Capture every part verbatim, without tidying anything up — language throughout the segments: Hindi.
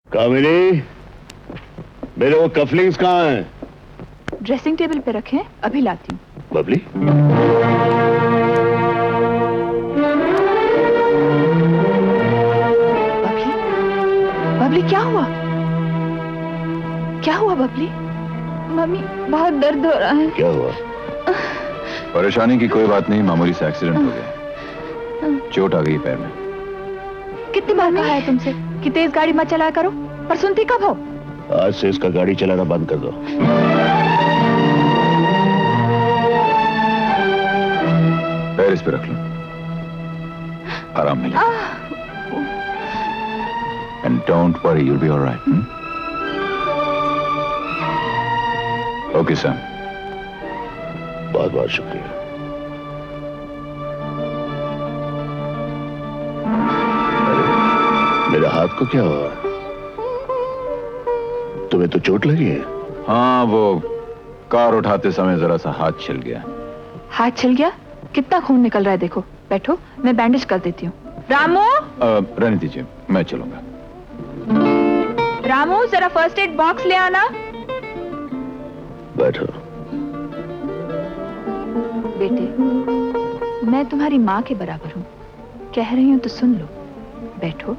कामिनी, मेरे वो कफलिंग्स कहाँ हैं? ड्रेसिंग टेबल पे रखे हैं, अभी लाती हूँ। बबली, बबली, बबली क्या हुआ? क्या हुआ बबली? मम्मी बहुत दर्द हो रहा है। क्या हुआ? परेशानी की कोई बात नहीं, मामूली से एक्सीडेंट हो गया, चोट आ गई पैर में। कितनी बार कहा है तुमसे कि तेज गाड़ी मत चलाया करो, पर सुनती कब हो? आज से इसका गाड़ी चलाना बंद कर दो। पैर इस पे रख लो, आराम मिलेगा। And don't worry, you'll be all right. Okay sir, बहुत बहुत शुक्रिया। मेरे हाथ को क्या हुआ? तुम्हें तो चोट लगी है। हाँ, वो कार उठाते समय जरा सा हाथ छिल गया। हाथ छिल गया? कितना खून निकल रहा है देखो। बैठो, मैं बैंडेज कर देती हूँ। रामू, रहने दीजिए, मैं चलूंगा। रामू जरा फर्स्ट एड बॉक्स ले आना। बैठो। बेटे, मैं तुम्हारी माँ के बराबर हूँ, कह रही हूँ तो सुन लो। बैठो।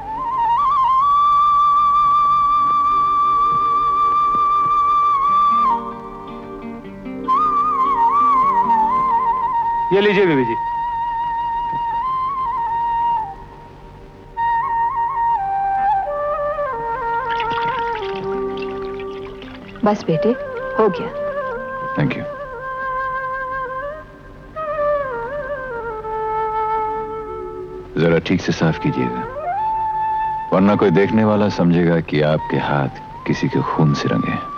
ये लीजिए बीबी जी। बस बेटे, हो गया। Thank you. जरा ठीक से साफ कीजिएगा, वरना कोई देखने वाला समझेगा कि आपके हाथ किसी के खून से रंगे हैं।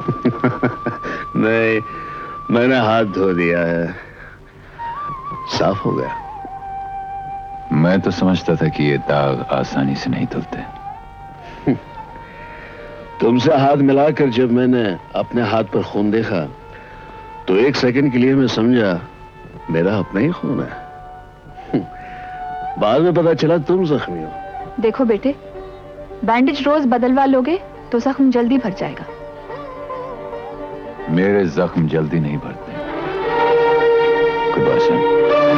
नहीं, मैंने हाथ धो दिया है, साफ हो गया। मैं तो समझता था कि ये दाग आसानी से नहीं धुलते। तुमसे हाथ मिलाकर जब मैंने अपने हाथ पर खून देखा तो एक सेकंड के लिए मैं समझा मेरा अपना ही खून है। बाद में पता चला तुम जख्मी हो। देखो बेटे, बैंडेज रोज बदलवा लोगे तो जख्म जल्दी भर जाएगा। मेरे जख्म जल्दी नहीं भरते। कोई बात नहीं।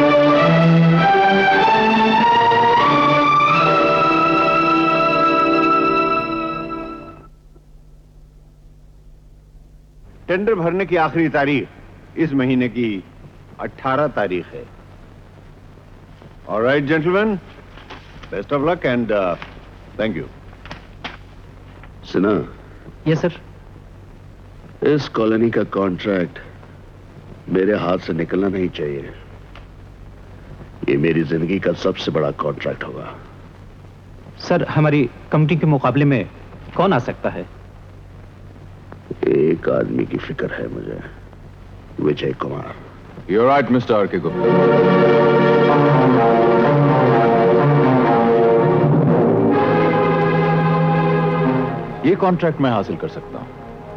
टेंडर भरने की आखिरी तारीख इस महीने की अठारह तारीख है। Alright gentleman, best of luck and thank you. सुना? Yes sir. इस कॉलोनी का कॉन्ट्रैक्ट मेरे हाथ से निकलना नहीं चाहिए। ये मेरी जिंदगी का सबसे बड़ा कॉन्ट्रैक्ट होगा। सर, हमारी कंपनी के मुकाबले में कौन आ सकता है? एक आदमी की फिक्र है मुझे, Vijay Kumar. You're right, mister R K Gupta. ये कॉन्ट्रैक्ट मैं हासिल कर सकता हूं,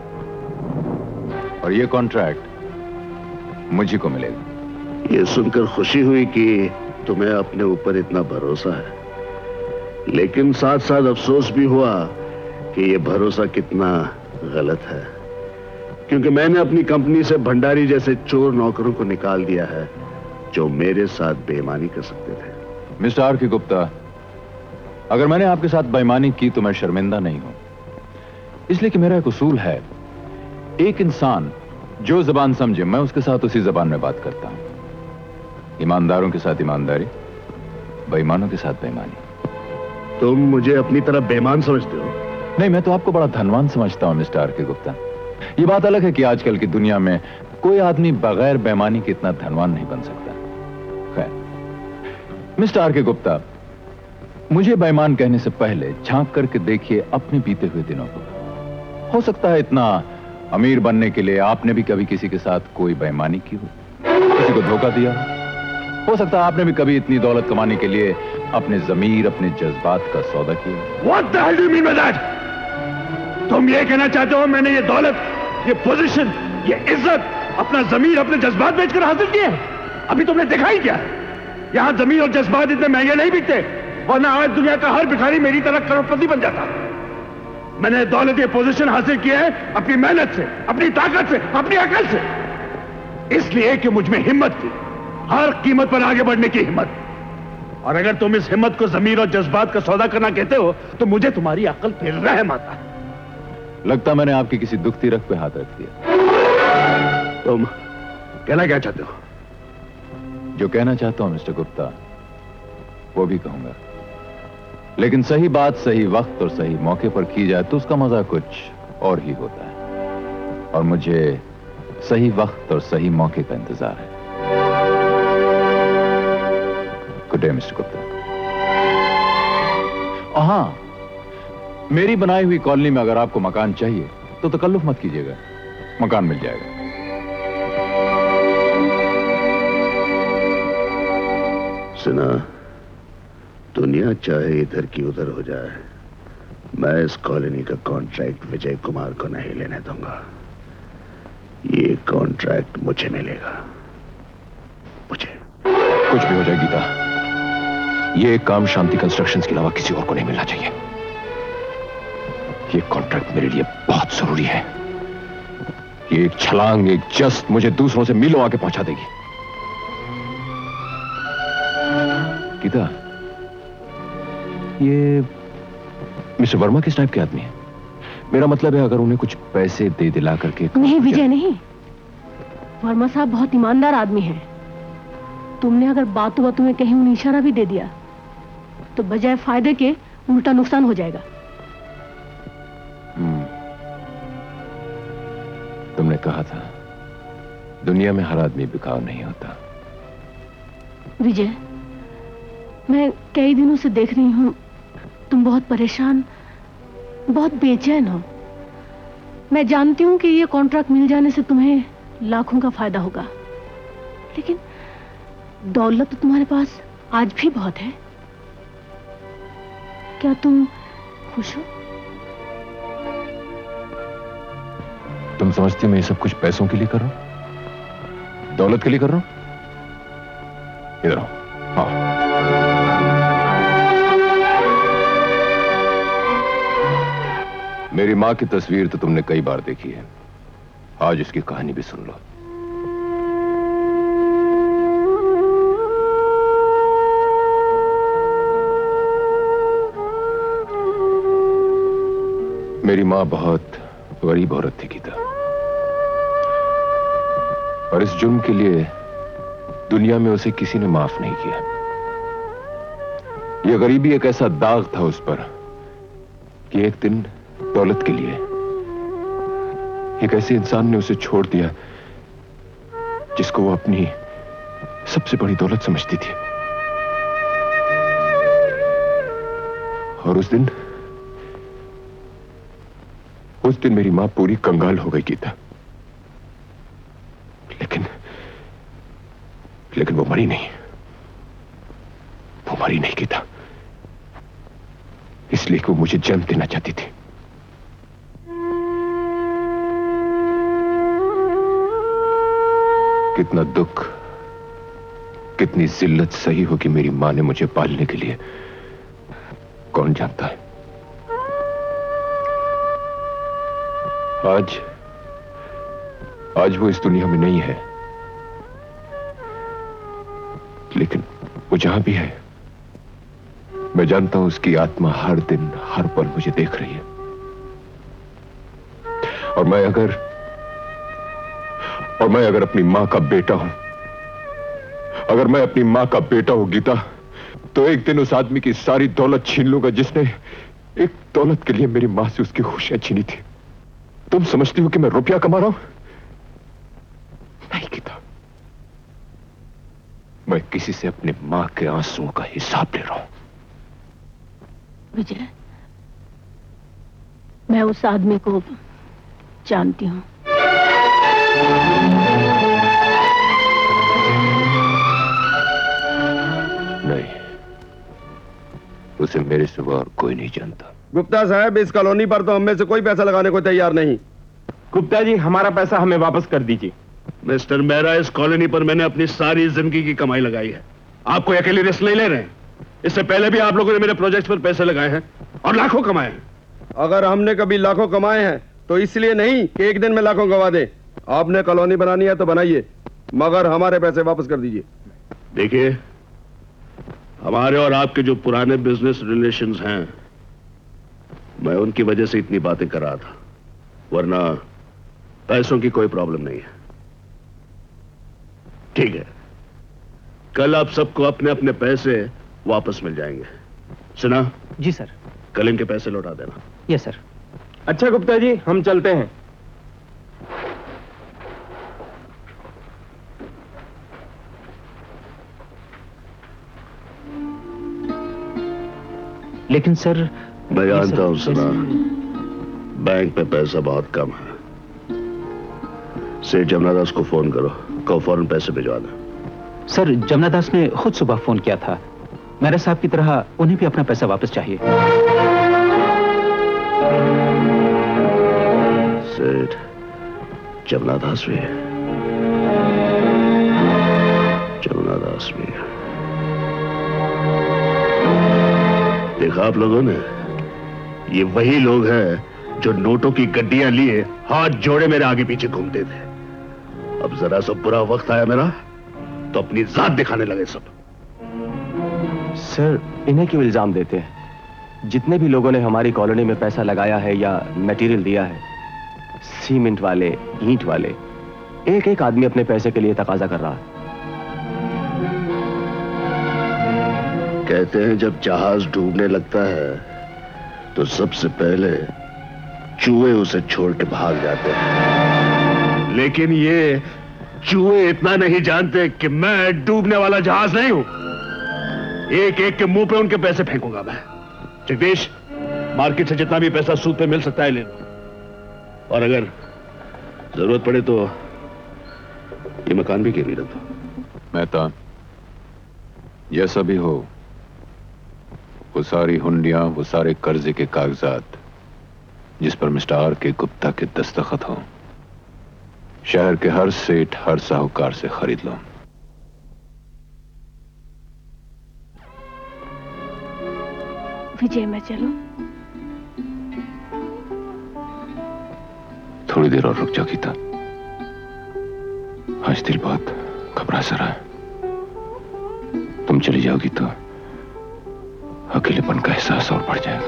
और ये कॉन्ट्रैक्ट मुझे को मिलेगा। ये सुनकर खुशी हुई कि तुम्हें अपने ऊपर इतना भरोसा है, लेकिन साथ साथ अफसोस भी हुआ कि ये भरोसा कितना गलत है, क्योंकि मैंने अपनी कंपनी से भंडारी जैसे चोर नौकरों को निकाल दिया है जो मेरे साथ बेईमानी कर सकते थे। मिस्टर आर के गुप्ता, अगर मैंने आपके साथ बेईमानी की तो मैं शर्मिंदा नहीं हूं, इसलिए कि मेरा एक उसूल है, एक इंसान जो जबान समझे मैं उसके साथ उसी जबान में बात करता हूं। ईमानदारों के साथ ईमानदारी, बेईमानों के साथ बेईमानी। तुम मुझे अपनी तरफ बेईमान समझते हो? नहीं, मैं तो आपको बड़ा धनवान समझता हूं मिस्टर आर के गुप्ता। ये बात अलग है कि आजकल की दुनिया में कोई आदमी बगैर बेईमानी के इतना धनवान नहीं बन सकता। खैर, मिस्टर आर के गुप्ता, मुझे बेईमान कहने से पहले झांक करके देखिए अपने बीते हुए दिनों को। हो सकता है इतना अमीर बनने के लिए आपने भी कभी किसी के साथ कोई बेईमानी की हो, किसी को धोखा दिया हो। हो सकता है आपने भी कभी इतनी दौलत कमाने के लिए अपने जमीर, अपने जज्बात का सौदा किया। What the hell do you mean by that? तुम ये कहना चाहते हो मैंने ये दौलत, ये पोजीशन, ये इज्जत अपना जमीर, अपने जज्बात बेचकर हासिल किए? अभी तुमने देखा ही क्या? यहां जमीर और जज्बात इतने महंगे नहीं बिकते, वरना आज दुनिया का हर भिखारी मेरी तरह करोड़पति बन जाता। मैंने दौलत ये पोजीशन हासिल की है अपनी मेहनत से, अपनी ताकत से, अपनी अकल से। इसलिए कि मुझ में हिम्मत थी, हर कीमत पर आगे बढ़ने की हिम्मत। और अगर तुम इस हिम्मत को जमीर और जज्बात का सौदा करना कहते हो तो मुझे तुम्हारी अकल फिर रहम आता है। लगता मैंने आपकी किसी दुख तीरक पे हाथ रख दिया। तुम कहना क्या चाहते हो? जो कहना चाहता हूं मिस्टर गुप्ता वो भी कहूंगा, लेकिन सही बात सही वक्त और सही मौके पर की जाए तो उसका मजा कुछ और ही होता है। और मुझे सही वक्त और सही मौके का इंतजार है। Good day mister Gupta. हाँ, मेरी बनाई हुई कॉलोनी में अगर आपको मकान चाहिए तो तकल्लुफ मत कीजिएगा, मकान मिल जाएगा। सुना, दुनिया चाहे इधर की उधर हो जाए, मैं इस कॉलोनी का कॉन्ट्रैक्ट विजय कुमार को नहीं लेने दूंगा। ये कॉन्ट्रैक्ट मुझे मिलेगा, मुझे। कुछ भी हो जाए गीता, ये काम शांति कंस्ट्रक्शंस के अलावा किसी और को नहीं मिलना चाहिए। ये कॉन्ट्रैक्ट मेरे लिए बहुत जरूरी है। ये एक छलांग, एक जस्ट मुझे दूसरों से मीलों आगे पहुंचा देगी। गीता, ये मिस्टर वर्मा किस टाइप के आदमी है? मेरा मतलब है अगर उन्हें कुछ पैसे दे दिला करके। नहीं विजय नहीं, वर्मा साहब बहुत ईमानदार आदमी हैं। तुमने अगर बातों बातों में कहीं उन्हें इशारा भी दे दिया तो बजाय फायदे के उल्टा नुकसान हो जाएगा। हम्म, तुमने कहा था दुनिया में हर आदमी बिकाऊ नहीं होता। विजय, मैं कई दिनों से देख रही हूं तुम बहुत परेशान, बहुत बेचैन हो। मैं जानती हूं कि ये कॉन्ट्रैक्ट मिल जाने से तुम्हें लाखों का फायदा होगा, लेकिन दौलत तो तुम्हारे पास आज भी बहुत है। क्या तुम खुश हो? तुम समझती हो मैं ये सब कुछ पैसों के लिए कर रहा हूं, दौलत के लिए कर रहा हूं? इधर आओ। हाँ, मेरी मां की तस्वीर तो तुमने कई बार देखी है, आज इसकी कहानी भी सुन लो। मेरी मां बहुत गरीब औरत थी गीता, और इस जुर्म के लिए दुनिया में उसे किसी ने माफ नहीं किया। यह गरीबी एक ऐसा दाग था उस पर कि एक दिन दौलत के लिए एक ऐसे इंसान ने उसे छोड़ दिया जिसको वो अपनी सबसे बड़ी दौलत समझती थी। और उस दिन उस दिन मेरी मां पूरी कंगाल हो गई गीता, लेकिन लेकिन वो मरी नहीं, वो मरी नहीं गीता, इसलिए कि वो मुझे जन्म देना चाहती थी। कितना दुख, कितनी जिल्लत सही होगी मेरी मां ने मुझे पालने के लिए, कौन जानता है। आज आज वो इस दुनिया में नहीं है, लेकिन वो जहां भी है मैं जानता हूं उसकी आत्मा हर दिन हर पल मुझे देख रही है। और मैं अगर और मैं अगर अपनी मां का बेटा हूं, अगर मैं अपनी मां का बेटा हूं गीता, तो एक दिन उस आदमी की सारी दौलत छीन लूंगा जिसने एक दौलत के लिए मेरी मां से उसकी खुशियां छीनी थी। तुम समझती हो कि मैं रुपया कमा रहा हूं? नहीं गीता, मैं किसी से अपने मां के आंसुओं का हिसाब ले रहा हूं। विजय, मैं उस आदमी को जानती हूं। नहीं, उसे मेरे सिवा और कोई नहीं जानता। गुप्ता साहब, इस कॉलोनी पर तो हम में से कोई पैसा लगाने को तैयार नहीं। गुप्ता जी, हमारा पैसा हमें वापस कर दीजिए। मिस्टर मेहरा, इस कॉलोनी पर मैंने अपनी सारी जिंदगी की कमाई लगाई है। आप कोई अकेली रिस्क नहीं ले रहे हैं। इससे पहले भी आप लोगों ने मेरे प्रोजेक्ट पर पैसे लगाए हैं और लाखों कमाए हैं। अगर हमने कभी लाखों कमाए हैं तो इसलिए नहीं कि एक दिन में लाखों गवा दें। आपने कॉलोनी बनानी है तो बनाइए, मगर हमारे पैसे वापस कर दीजिए। देखिए, हमारे और आपके जो पुराने बिजनेस रिलेशंस हैं, मैं उनकी वजह से इतनी बातें कर रहा था, वरना पैसों की कोई प्रॉब्लम नहीं है। ठीक है, कल आप सबको अपने अपने पैसे वापस मिल जाएंगे। सुना? जी सर। कल इनके पैसे लौटा देना। Yes sir. अच्छा गुप्ता जी, हम चलते हैं। लेकिन सर, मैं जानता हूं सर, सुना, बैंक में पैसा बहुत कम है। सेठ जमनादास को फोन करो, कहो फौरन पैसे भिजवा दे। सर, जमनादास ने खुद सुबह फोन किया था। मेरे साहब की तरह उन्हें भी अपना पैसा वापस चाहिए। सेठ जमनादास भी, जमनादास भी। देखा आप लोगों ने, ये वही लोग हैं जो नोटों की गड्डियां लिए हाथ जोड़े मेरे आगे पीछे घूमते थे। अब जरा सा बुरा वक्त आया मेरा तो अपनी जात दिखाने लगे सब। सर, इन्हें क्यों इल्जाम देते हैं? जितने भी लोगों ने हमारी कॉलोनी में पैसा लगाया है या मटेरियल दिया है, सीमेंट वाले, ईंट वाले, एक एक आदमी अपने पैसे के लिए तकाजा कर रहा है। कहते हैं जब जहाज डूबने लगता है तो सबसे पहले चूहे उसे छोड़ के भाग जाते हैं, लेकिन ये चूहे इतना नहीं जानते कि मैं डूबने वाला जहाज नहीं हूं। एक एक के मुंह पे उनके पैसे फेंकूंगा मैं। जगदीश, मार्केट से जितना भी पैसा सूद पे मिल सकता है ले लो, और अगर जरूरत पड़े तो ये मकान भी गिरवी रख दो। मेहता, जैसा भी हो, वो सारी हुंडियां, वो सारे कर्जे के कागजात जिस पर मिस्टर आर के गुप्ता के दस्तखत हो, शहर के हर सेठ, हर साहूकार से खरीद लो। विजय, मैं चलूं? थोड़ी देर और रुक जाओ गीता। आज दिल बहुत घबरा सा रहा है। तुम चली जाओगी तो अकेलेपन का एहसास और बढ़ जाएगा।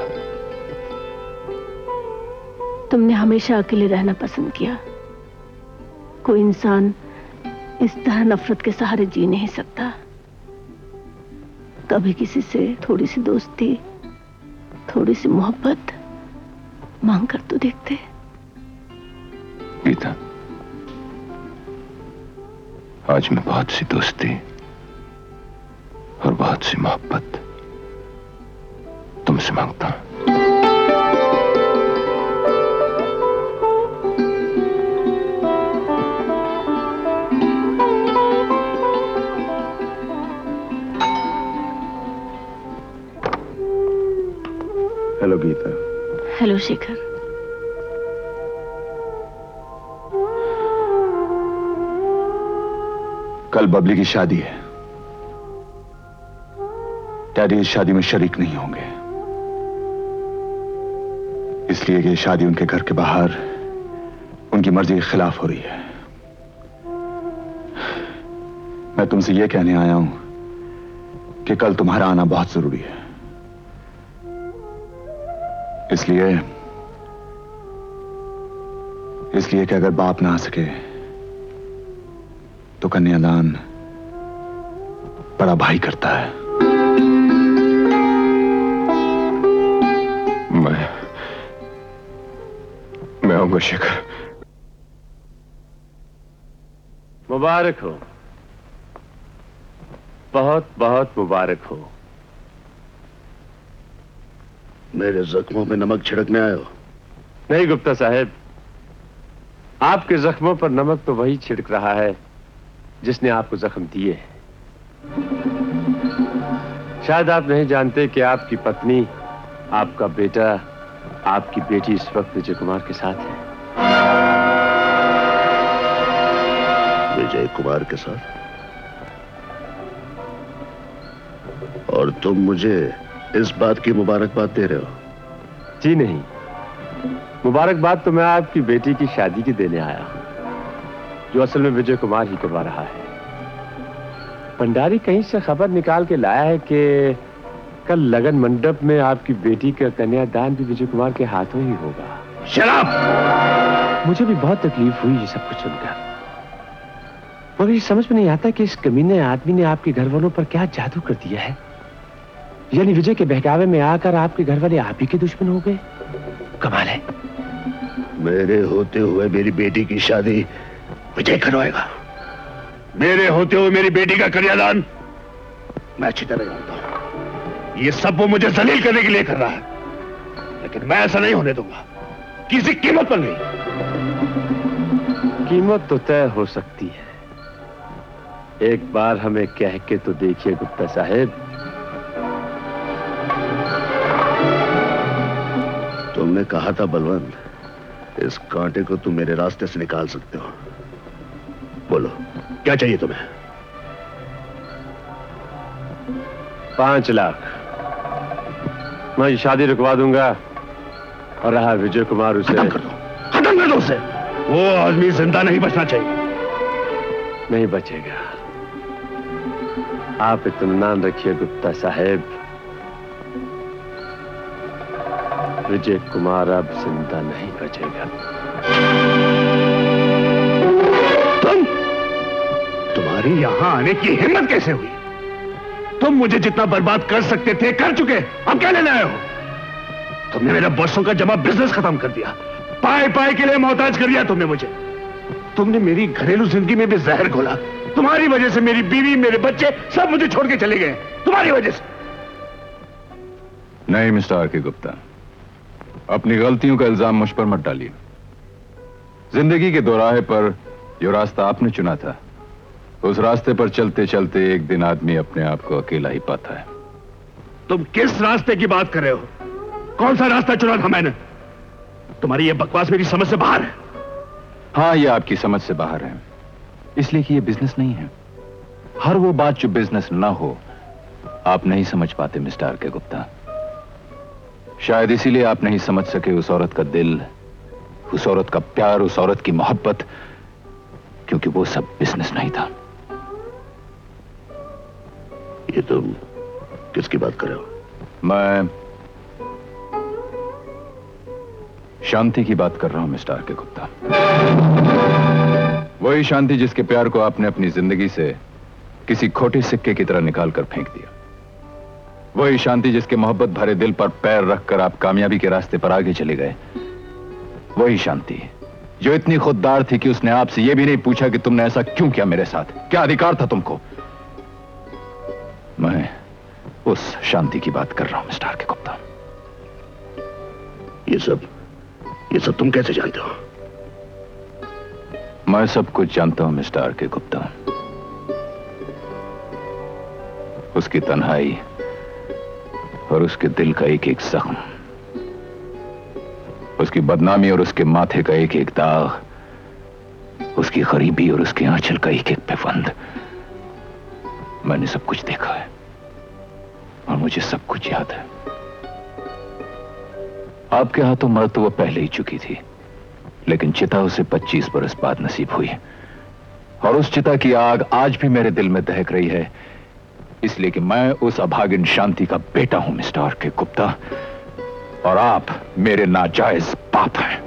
तुमने हमेशा अकेले रहना पसंद किया। कोई इंसान इस तरह नफरत के सहारे जी नहीं सकता। कभी किसी से थोड़ी सी दोस्ती, थोड़ी सी मोहब्बत मांग कर तो देखते। गीता, आज मैं बहुत सी दोस्ती और बहुत सी मोहब्बत तुमसे मांगता हूं। हेलो गीता। हेलो शेखर। कल बबली की शादी है। डैडी इस शादी में शरीक नहीं होंगे, इसलिए कि शादी उनके घर के बाहर उनकी मर्जी के खिलाफ हो रही है। मैं तुमसे यह कहने आया हूं कि कल तुम्हारा आना बहुत जरूरी है। इसलिए इसलिए कि अगर बाप ना आ सके तो कन्यादान बड़ा भाई करता है। मैं मैं आऊंगा शेखर। मुबारक हो, बहुत बहुत मुबारक हो। मेरे जख्मों में नमक छिड़कने आए हो? नहीं गुप्ता साहब, आपके जख्मों पर नमक तो वही छिड़क रहा है जिसने आपको जख्म दिए हैं। शायद आप नहीं जानते कि आपकी पत्नी, आपका बेटा, आपकी बेटी इस वक्त विजय कुमार के साथ है। विजय कुमार के साथ? और तुम मुझे इस बात की मुबारकबाद दे रहे हो? जी नहीं, मुबारकबाद तो मैं आपकी बेटी की शादी की देने आया हूं, जो असल में विजय कुमार ही करवा रहा है। भंडारी कहीं से खबर निकाल के लाया है कि कल लगन मंडप में आपकी बेटी का कन्यादान भी विजय कुमार के हाथों ही होगा। शराब! मुझे भी बहुत तकलीफ हुई ये सब कुछ सुनकर, मगर ये समझ में नहीं आता कि इस कमीने आदमी ने आपके घर वालों पर क्या जादू कर दिया है। यानी विजय के बहकावे में आकर आपके घर वाले आप ही के दुश्मन हो गए। कमाल है। मेरे होते हुए मेरी बेटी की शादी विजय करवाएगा। मेरे होते हुए मेरी बेटी का कन्यादान मैं अच्छी तरह जानता हूं। ये सब वो मुझे जलील करने के लिए कर रहा है, लेकिन मैं ऐसा नहीं होने दूंगा, किसी कीमत पर नहीं। कीमत तो तय हो सकती है, एक बार हमें कह के तो देखिए गुप्ता साहब। तुमने कहा था बलवंत, इस कांटे को तुम मेरे रास्ते से निकाल सकते हो। बोलो क्या चाहिए तुम्हें? पांच लाख मैं ये शादी रुकवा दूंगा, और रहा विजय कुमार, उसे खत्म कर दो, खत्म कर दो उसे। वो आदमी जिंदा नहीं बचना चाहिए। नहीं बचेगा। आप इत्मीनान रखिए गुप्ता साहब, विजय कुमार अब जिंदा नहीं बचेगा। तुम तुम्हारी यहां आने की हिम्मत कैसे हुई? तुम मुझे जितना बर्बाद कर सकते थे कर चुके, अब क्या लेने आए हो? तुमने मेरा बरसों का जमा बिजनेस खत्म कर दिया, पाए पाए के लिए मोहताज कर दिया तुमने मुझे। तुमने मेरी घरेलू जिंदगी में भी जहर घोला। तुम्हारी वजह से मेरी बीवी, मेरे बच्चे सब मुझे छोड़ के चले गए, तुम्हारी वजह से। नहीं मिस्टर आर के गुप्ता, अपनी गलतियों का इल्जाम मुझ पर मत डालिए। जिंदगी के दोराहे पर जो रास्ता आपने चुना था, उस रास्ते पर चलते चलते एक दिन आदमी अपने आप को अकेला ही पाता है। तुम किस रास्ते की बात कर रहे हो? कौन सा रास्ता चुना था मैंने? तुम्हारी ये बकवास मेरी समझ से बाहर है। हाँ, ये आपकी समझ से बाहर है, इसलिए कि ये बिजनेस नहीं है। हर वो बात जो बिजनेस ना हो आप नहीं समझ पाते मिस्टर आर के गुप्ता। शायद इसीलिए आप नहीं समझ सके उस औरत का दिल, उस औरत का प्यार, उस औरत की मोहब्बत, क्योंकि वो सब बिजनेस नहीं था। ये तुम किसकी बात कर रहे हो? मैं शांति की बात कर रहा हूं मिस्टर आर के गुप्ता। वही शांति जिसके प्यार को आपने अपनी जिंदगी से किसी खोटे सिक्के की तरह निकाल कर फेंक दिया। वही शांति जिसके मोहब्बत भरे दिल पर पैर रखकर आप कामयाबी के रास्ते पर आगे चले गए। वही शांति जो इतनी खुददार थी कि उसने आपसे यह भी नहीं पूछा कि तुमने ऐसा क्यों किया मेरे साथ, क्या अधिकार था तुमको। मैं उस शांति की बात कर रहा हूं मिस्टर आर के गुप्ता। ये सब ये सब तुम कैसे जानते हो? मैं सब कुछ जानता हूं मिस्टर आर के गुप्ता। उसकी तन्हाई और उसके दिल का एक एक जख्म, उसकी बदनामी और उसके माथे का एक एक दाग, उसकी गरीबी और उसके आंचल का एक एक पिफंद, मैंने सब कुछ देखा है और मुझे सब कुछ याद है। आपके हाथों मौत तो वो पहले ही चुकी थी, लेकिन चिता उसे पच्चीस बरस बाद नसीब हुई, और उस चिता की आग आज भी मेरे दिल में दहक रही है, इसलिए कि मैं उस अभागिन शांति का बेटा हूं मिस्टर आर के गुप्ता, और आप मेरे नाजायज बाप हैं।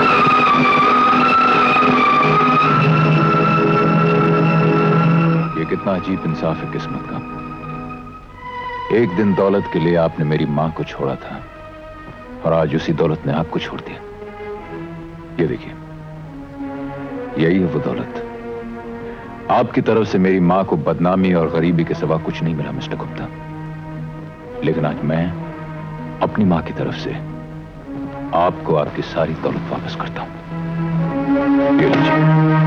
ये कितना अजीब इंसाफ है किस्मत का। एक दिन दौलत के लिए आपने मेरी मां को छोड़ा था, और आज उसी दौलत ने आपको छोड़ दिया। ये देखिए, यही है वो दौलत। आपकी तरफ से मेरी मां को बदनामी और गरीबी के सिवा कुछ नहीं मिला मिस्टर गुप्ता, लेकिन आज मैं अपनी मां की तरफ से आपको आपकी सारी दौलत वापस करता हूं। ये लीजिए।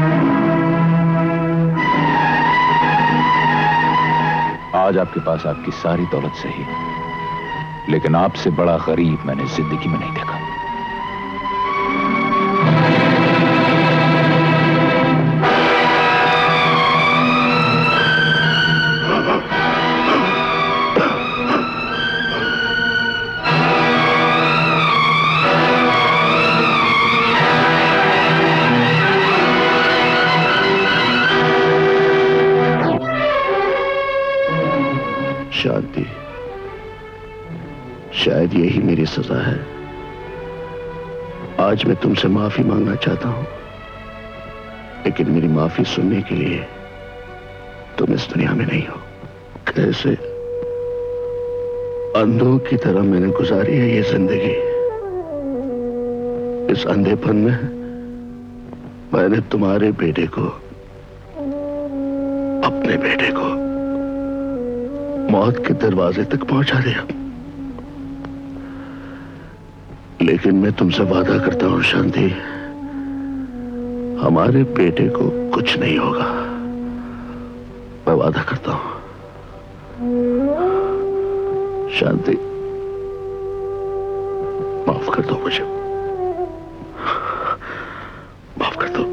आज आपके पास आपकी सारी दौलत सही, लेकिन आपसे बड़ा गरीब मैंने जिंदगी में नहीं देखा। शायद यही मेरी सजा है। आज मैं तुमसे माफी मांगना चाहता हूं, लेकिन मेरी माफी सुनने के लिए तुम इस दुनिया में नहीं हो। कैसे अंधों की तरह मैंने गुजारी है ये जिंदगी। इस अंधेपन में मैंने तुम्हारे बेटे को, अपने बेटे को मौत के दरवाजे तक पहुंचा दिया। लेकिन मैं तुमसे वादा करता हूं शांति, हमारे बेटे को कुछ नहीं होगा। मैं वादा करता हूं। शांति, माफ कर दो मुझे, माफ कर दो।